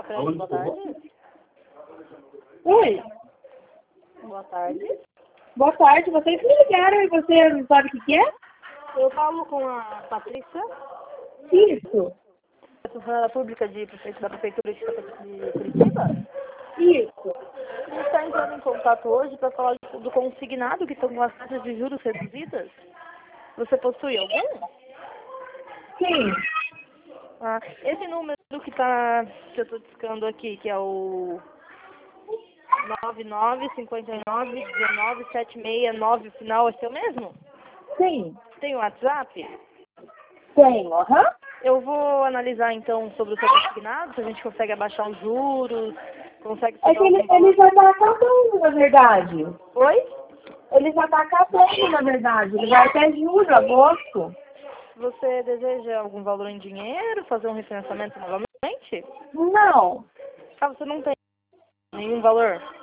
Frente, boa tarde. Oi, Boa tarde. boa tarde. Vocês me ligaram e você não sabe o que é? Eu falo com a Patrícia, Isso, funcionária pública da Prefeitura de Curitiba. isso. A gente está entrando em contato hoje para falar do consignado, que estão com as taxas de juros reduzidas. Você possui algum? Sim, Ah, esse número que eu estou discando aqui, que é o 9959919769, o final é seu mesmo? sim. Tem o WhatsApp? Tenho, aham. Eu vou analisar então sobre o seu consignado, se a gente consegue abaixar os juros, consegue É fazer que ele algum valor. já está acabando, na verdade. Oi? Ele já está acabando, na verdade. Ele vai até julho, agosto. Você deseja algum valor em dinheiro, fazer um refinanciamento novamente? Não, Ah, você não tem nenhum valor?